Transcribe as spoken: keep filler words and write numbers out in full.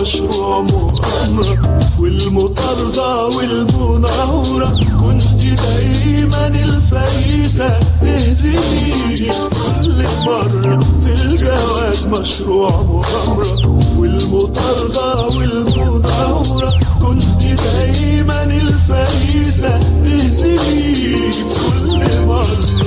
مشروع مؤامرة، والمطاردة والمناورة كنت دايما الفريسة تهزمي كل مرة في الجواز مشروع مؤامرة، والمطاردة والمناورة كنت دايما الفريسة تهزمي كل مرة